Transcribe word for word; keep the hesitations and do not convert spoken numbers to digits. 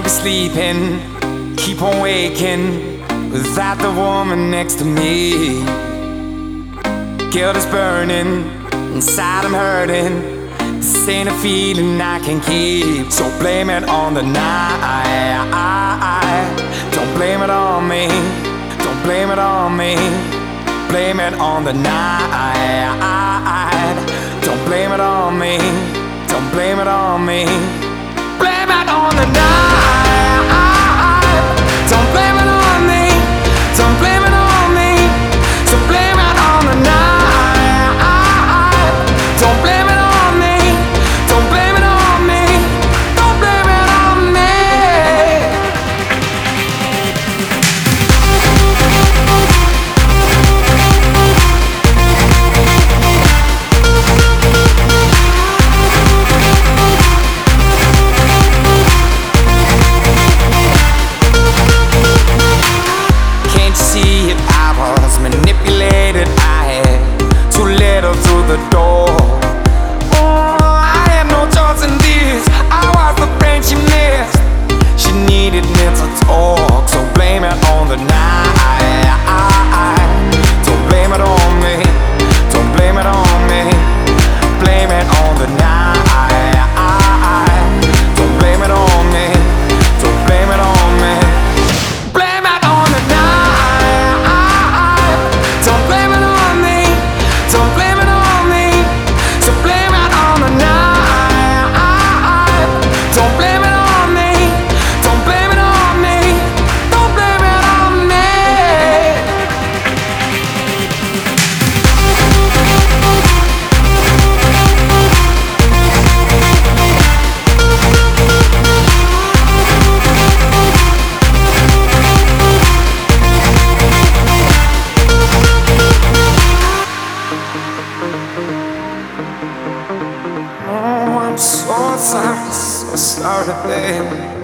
can't be sleeping, keep on waking without the woman next to me. Guilt is burning, inside I'm hurting. This ain't a feeling I can keep. So blame it on the night. Don't blame it on me. Don't blame it on me. Blame it on the night. Don't blame it on me. Don't blame it on me. Blame it on the night. Don't blame it on me. Don't blame it on me. So blame it on the night. Don't blame it on me. Don't blame it on me. Don't blame it on me. Can't you see it? I was manipulated. I had too little through the door. Oh, I had no choice in this. I was the friend she missed. She needed mental talk. So blame it on the night. Don't blame it on me. Don't blame it on me. Blame it on the night. Don't blame it on me. Don't blame it on me. Blame it on the night. Don't blame it on me. Don't blame it on me. So blame it on the night. Don't blame it on me. Don't blame it on me. Don't blame it on me. Oh, I'm so sorry, so sorry, babe.